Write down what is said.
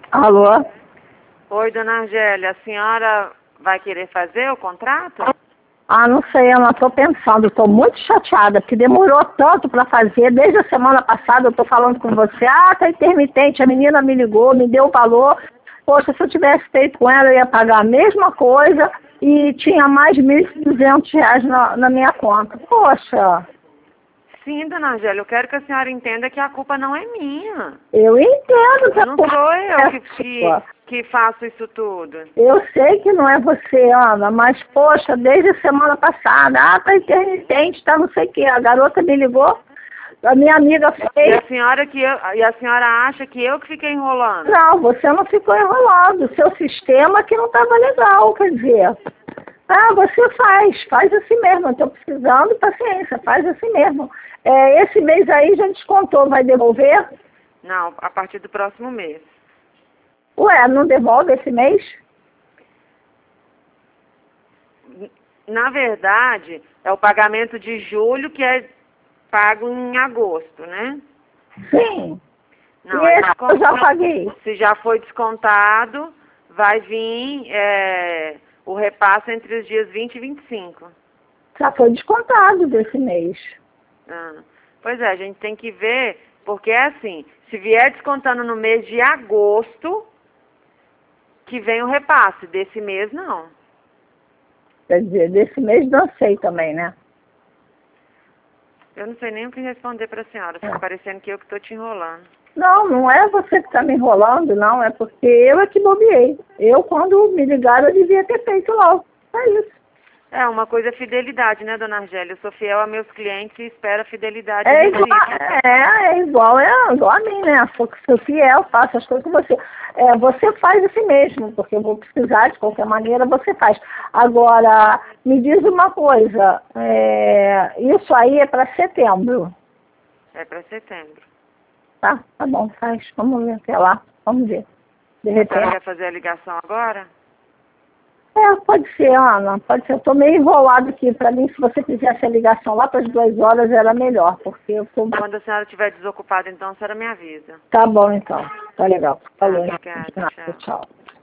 Alô? Oi, dona Argélia, a senhora vai querer fazer o contrato? Ah, não sei, eu não estou pensando, estou muito chateada, porque demorou tanto para fazer, desde a semana passada eu estou falando com você, tá intermitente, a menina me ligou, me deu o valor, poxa, se eu tivesse feito com ela eu ia pagar a mesma coisa e tinha mais R$ 1.200 na minha conta, poxa. Sim, dona Argélia, eu quero que a senhora entenda que a culpa não é minha. Eu entendo que a Não culpa sou eu é que, sua. que faço isso tudo. Eu sei que não é você, Ana, mas, poxa, desde a semana passada, tá intermitente, tá não sei o quê. A garota me ligou, a minha amiga E fez. a senhora acha que eu que fiquei enrolando? Não, você não ficou enrolando, o seu sistema que não estava legal, quer dizer. Você faz assim mesmo, eu estou precisando, paciência, faz assim mesmo. Esse mês aí já descontou, vai devolver? Não, a partir do próximo mês. Ué, não devolve esse mês? Na verdade, é o pagamento de julho que é pago em agosto, né? Sim. Não, E aí esse eu já paguei. se já foi descontado, vai vir o repasse entre os dias 20 e 25. Já foi descontado desse mês. Ah, pois é, a gente tem que ver, porque é assim, se vier descontando no mês de agosto, que vem o repasse, desse mês não. Quer dizer, desse mês dancei também, né? Eu não sei nem o que responder para a senhora, fica parecendo que eu que estou te enrolando. Não, não é você que está me enrolando, não. É porque eu é que bobeei. Eu, quando me ligaram, eu devia ter feito logo. É isso. É, uma coisa é fidelidade, né, dona Argélia? Eu sou fiel a meus clientes e espero a fidelidade É igual, recíproca. é igual a mim, né? Sou fiel, faço as coisas com você. Você faz assim mesmo, porque eu vou precisar, de qualquer maneira, você faz. Agora, me diz uma coisa, isso aí é para setembro, É para setembro. tá? Tá bom, faz. Vamos ver até lá, vamos ver. De A senhora repente. quer fazer a ligação agora? Pode ser, Ana, pode ser. Eu estou meio enrolado aqui. Para mim, se você fizesse a ligação lá para as 2 horas, era melhor, porque eu estou... Quando a senhora estiver desocupada, então, a senhora me avisa. Tá bom, então. Tá legal. Tá, Falou. obrigada, tchau. Tchau.